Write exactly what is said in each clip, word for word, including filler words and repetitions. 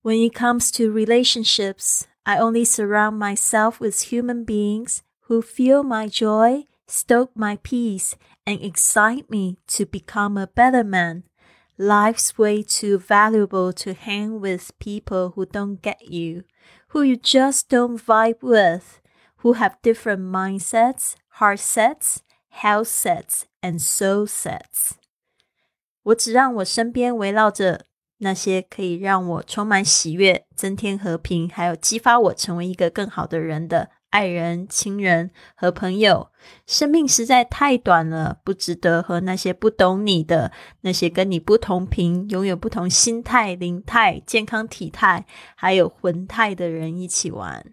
When it comes to relationships, I only surround myself with human beings who feel my joy, stoke my peace, and excite me to become a better man. Life's way too valuable to hang with people who don't get you, who you just don't vibe with, who have different mindsets, heart sets, health sets, and soul sets. 我只让我身边围绕着那些可以让我充满喜悦、增添和平，还有激发我成为一个更好的人的爱人、亲人和朋友。生命实在太短了，不值得和那些不懂你的、那些跟你不同频、拥有不同心态、灵态、健康体态还有魂态的人一起玩。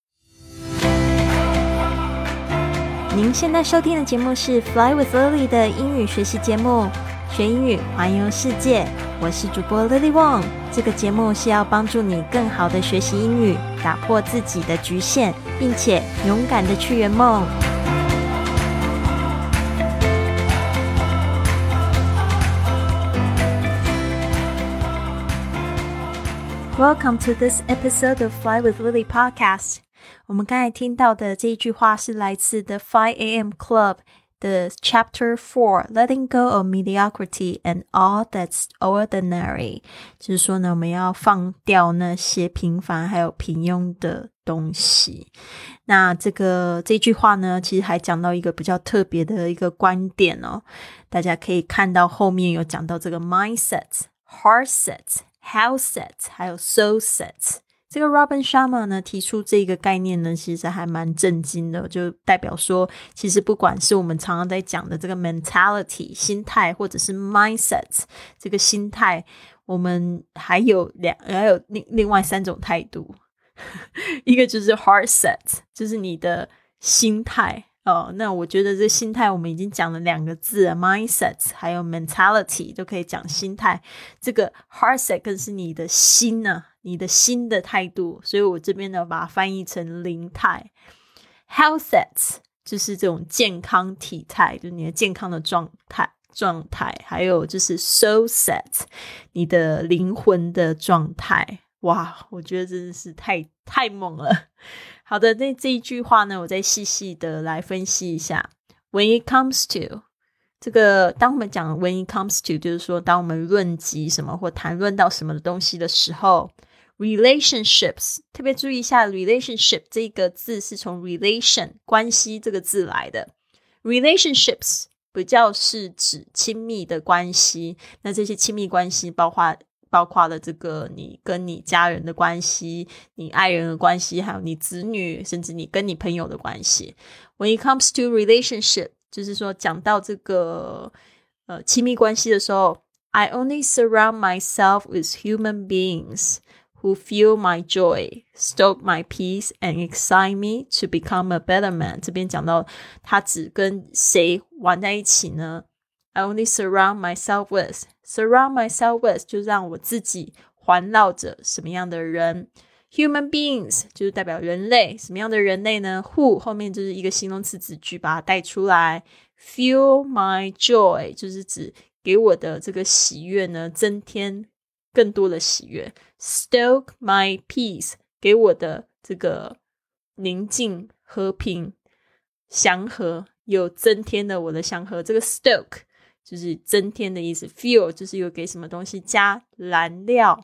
您现在收听的节目是 Fly with Lily 的英语学习节目，学英语环游世界。我是主播 Lily Wong， 这个节目是要帮助你更好的学习英语，打破自己的局限，并且勇敢的去圆梦。Welcome to this episode of Fly with Lily podcast. 我们刚才听到的这一句话是来自 The five a.m. Club 的 Chapter four, Letting Go of Mediocrity and All That's Ordinary. 就是说呢，我们要放掉那些平凡还有平庸的东西。那这个这句话呢，其实还讲到一个比较特别的一个观点哦。大家可以看到后面有讲到这个 mindset, heart set, health set 还有 soul set。这个 Robin Sharma 呢提出这个概念呢，其实还蛮震惊的，就代表说其实不管是我们常常在讲的这个 mentality 心态，或者是 mindset 这个心态，我们还有两还有另另外三种态度一个就是 heart set 就是你的心态哦，那我觉得这心态我们已经讲了两个字 mindset 还有 mentality 都可以讲心态，这个 heart set 更是你的心啊，你的心的态度，所以我这边呢把它翻译成灵态。 health set 就是这种健康体态，就是你的健康的状态状态，还有就是 soul set 你的灵魂的状态。哇，我觉得真的是太太猛了。好的，那这一句话呢，我再细细的来分析一下。 When it comes to 这个当我们讲 when it comes to 就是说当我们论及什么或谈论到什么的东西的时候， relationships 特别注意一下 relationship 这个字是从 relation 关系这个字来的。 relationships 比较是指亲密的关系，那这些亲密关系包括包括了这个你跟你家人的关系，你爱人的关系，还有你子女，甚至你跟你朋友的关系。 When it comes to relationship 就是说讲到这个呃亲密关系的时候， I only surround myself with human beings who feel my joy, stoke my peace, and excite me to become a better man. 这边讲到他只跟谁玩在一起呢？ I only surround myself with surround myself with 就让我自己环绕着什么样的人。 Human beings 就是代表人类，什么样的人类呢？ Who 后面就是一个形容词子句把它带出来。 Feel my joy 就是指给我的这个喜悦呢增添更多的喜悦。 Stoke my peace 给我的这个宁静和平祥和有增添了我的祥和。这个 stoke 就是增添的意思， fuel 就是有给什么东西加燃料。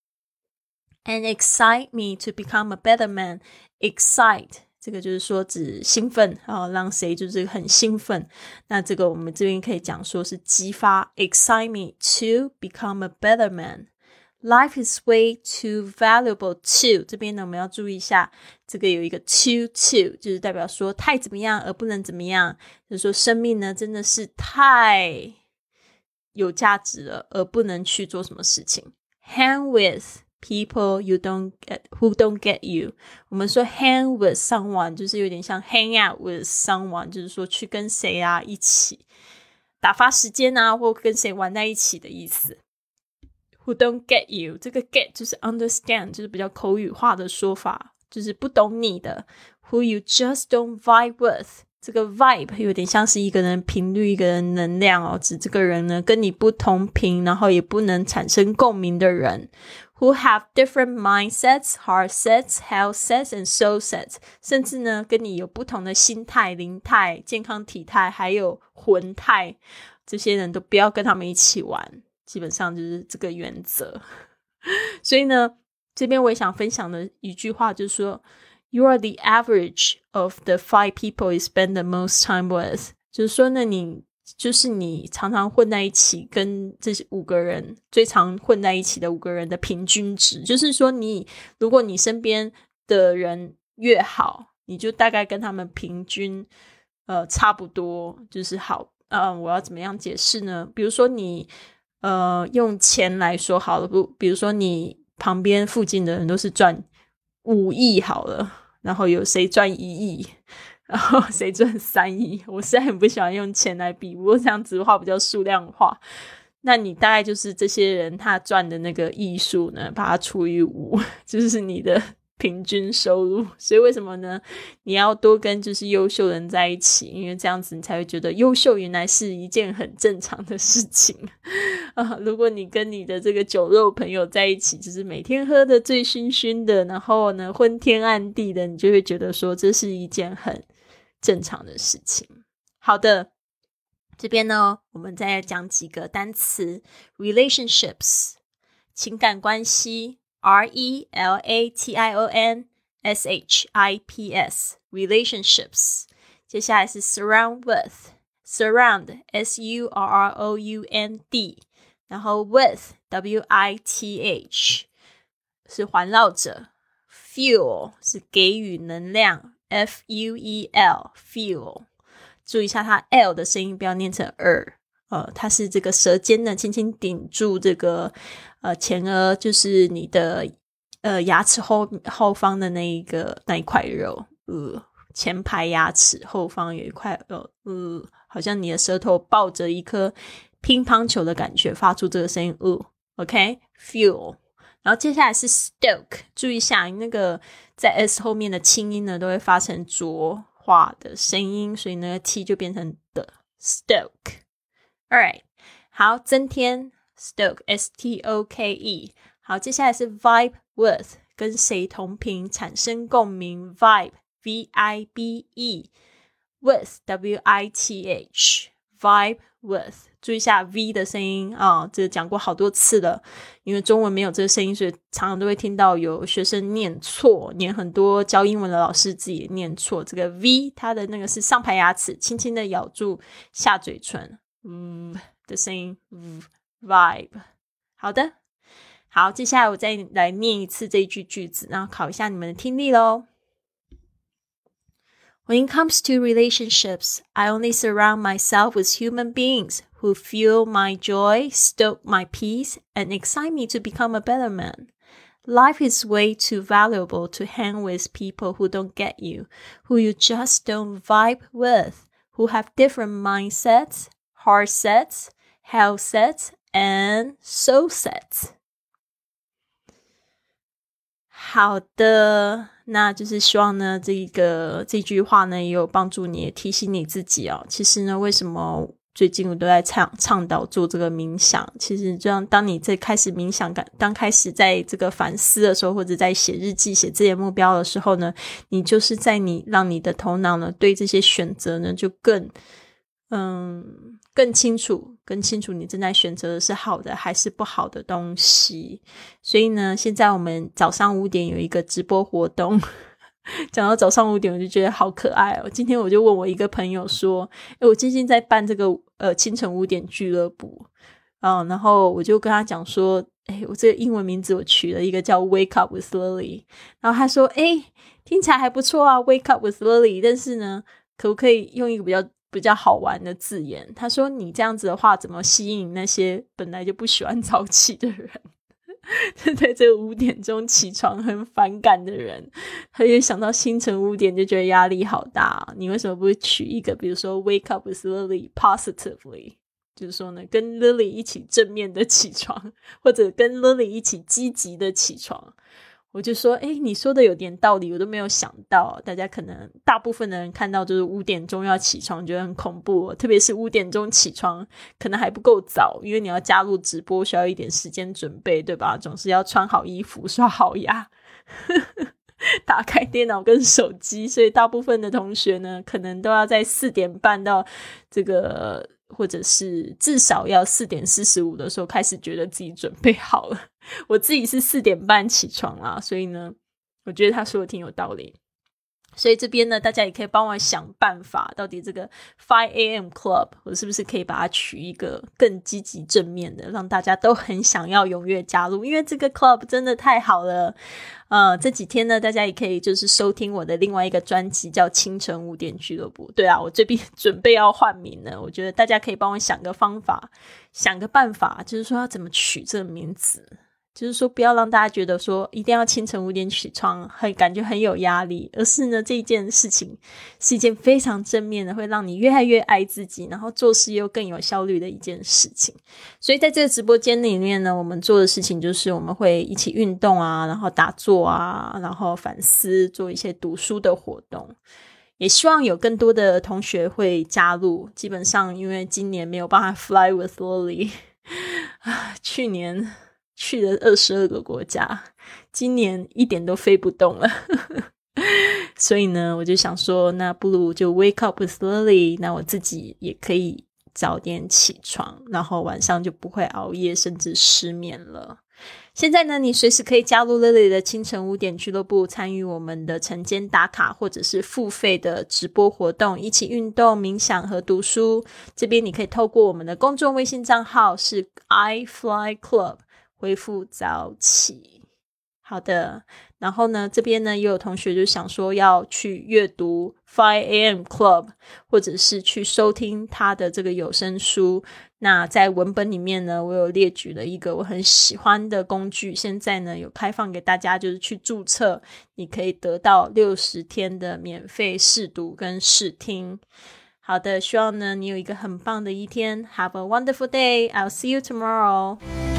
And excite me to become a better man. Excite 这个就是说指兴奋、哦、让谁就是很兴奋，那这个我们这边可以讲说是激发。 Excite me to become a better man. Life is way too valuable to 这边呢我们要注意一下，这个有一个 too to 就是代表说太怎么样而不能怎么样，就是说生命呢真的是太有价值了而不能去做什么事情。 Hang with people you don't get, who don't get you. 我们说 hang with someone 就是有点像 hang out with someone 就是说去跟谁啊一起打发时间啊，或跟谁玩在一起的意思。Who don't get you 这个 get 就是 understand 就是比较口语化的说法，就是不懂你的。 Who you just don't vibe with 这个 vibe 有点像是一个人频率一个人能量哦，指这个人呢跟你不同频然后也不能产生共鸣的人。 who have different mindsets, heart sets, health sets, and soul sets. 甚至呢，跟你有不同的心态、灵态、健康体态，还有魂态，这些人都不要跟他们一起玩。基本上就是这个原则。所以呢，这边我也想分享的一句话就是说 You are the average of the five people you spend the most time with. 就是说呢，你就是你常常混在一起跟这五个人最常混在一起的五个人的平均值，就是说你如果你身边的人越好，你就大概跟他们平均呃差不多就是好。呃，我要怎么样解释呢？比如说你呃用钱来说好了，不，比如说你旁边附近的人都是赚五亿好了，然后有谁赚一亿，然后谁赚三亿，我实在很不喜欢用钱来比，不过这样子的话比较数量化。那你大概就是这些人他赚的那个亿数呢，把它除以五，就是你的平均收入。所以为什么呢？你要多跟就是优秀人在一起，因为这样子你才会觉得优秀原来是一件很正常的事情。啊，如果你跟你的这个酒肉朋友在一起，就是每天喝的醉醺醺的，然后呢昏天暗地的，你就会觉得说这是一件很正常的事情。好的，这边呢我们再来讲几个单词。 Relationships 情感关系， R E L A T I O N S H I P S Relationships。 接下来是 surround with Surround S U R R O U N D， 然后 with W I T H 是环绕着， Fuel 是给予能量， F U E L Fuel。 注意一下它 L 的声音不要念成 er， 呃，它是这个舌尖呢轻轻顶住这个呃前额，就是你的呃牙齿后后方的那一个那一块肉，呃前排牙齿后方有一块肉，呃好像你的舌头抱着一颗乒乓球的感觉，发出这个声音，呃 OK Fuel。 然后接下来是 stoke， 注意一下那个在 S 后面的清音呢都会发成浊化的声音，所以那个 T 就变成的 stoke。 Alright， 好，增添 stoke S T O K E。 好，接下来是 vibe with， 跟谁同频产生共鸣， vibe V I B E with W I T H Vibe with。 注意一下 V 的声音啊，这个讲过好多次了，因为中文没有这个声音，所以常常都会听到有学生念错，念很多教英文的老师自己也念错。这个 V 它的那个是上排牙齿轻轻的咬住下嘴唇，嗯的声音，嗯 Vibe。 好的，好，接下来我再来念一次这一句句子，然后考一下你们的听力咯。When it comes to relationships, I only surround myself with human beings who fuel my joy, stoke my peace, and excite me to become a better man. Life is way too valuable to hang with people who don't get you, who you just don't vibe with, who have different mindsets, heart sets, health sets, and soul sets. 好的，那就是希望呢这个这句话呢也有帮助你，也提醒你自己哦。其实呢为什么最近我都在倡倡导做这个冥想，其实这样当你在开始冥想刚开始在这个反思的时候，或者在写日记写自己的目标的时候呢，你就是在你让你的头脑呢对这些选择呢就更嗯更清楚更清楚你正在选择的是好的还是不好的东西。所以呢现在我们早上五点有一个直播活动，讲到早上五点我就觉得好可爱哦。今天我就问我一个朋友说，诶我最近在办这个呃清晨五点俱乐部，嗯，然后我就跟他讲说，诶我这个英文名字我取了一个叫 Wake Up with Lily， 然后他说诶听起来还不错啊 Wake Up with Lily， 但是呢可不可以用一个比较比较好玩的字眼。他说你这样子的话怎么吸引那些本来就不喜欢早起的人对这个五点钟起床很反感的人，他也想到清晨五点就觉得压力好大。你为什么不会取一个比如说 Wake up with Lily positively， 就是说呢跟 Lily 一起正面的起床，或者跟 Lily 一起积极的起床， 我就说诶你说的有点道理，我都没有想到。大家可能大部分的人看到就是五点钟要起床觉得很恐怖、哦、特别是五点钟起床可能还不够早，因为你要加入直播需要一点时间准备，对吧？总是要穿好衣服刷好牙打开电脑跟手机，所以大部分的同学呢可能都要在四点半到这个或者是至少要四点四十五的时候开始觉得自己准备好了。我自己是四点半起床啦，所以呢我觉得他说的挺有道理。所以这边呢大家也可以帮我想办法，到底这个 five A M Club 我是不是可以把它取一个更积极正面的，让大家都很想要踊跃加入，因为这个 club 真的太好了。呃，这几天呢大家也可以就是收听我的另外一个专辑叫清晨五点俱乐部。对啊，我这边准备要换名了，我觉得大家可以帮我想个方法想个办法，就是说要怎么取这个名字，就是说不要让大家觉得说一定要清晨五点起床很感觉很有压力，而是呢这一件事情是一件非常正面的，会让你越来越爱自己，然后做事又更有效率的一件事情。所以在这个直播间里面呢，我们做的事情就是我们会一起运动啊，然后打坐啊，然后反思，做一些读书的活动，也希望有更多的同学会加入。基本上因为今年没有办法 fly with Lily 去年去了二十二个国家，今年一点都飞不动了所以呢我就想说那不如就 wake up with Lily， 那我自己也可以早点起床，然后晚上就不会熬夜甚至失眠了。现在呢你随时可以加入 Lily 的清晨五点俱乐部，参与我们的晨间打卡或者是付费的直播活动，一起运动冥想和读书。这边你可以透过我们的公众微信账号是 I Fly Club 回复早起。好的，然后呢这边呢也有同学就想说要去阅读 five A M Club 或者是去收听他的这个有声书。那在文本里面呢我有列举了一个我很喜欢的工具，现在呢有开放给大家，就是去注册，你可以得到六十天的免费试读跟试听。好的，希望呢你有一个很棒的一天。 Have a wonderful day. I'll see you tomorrow.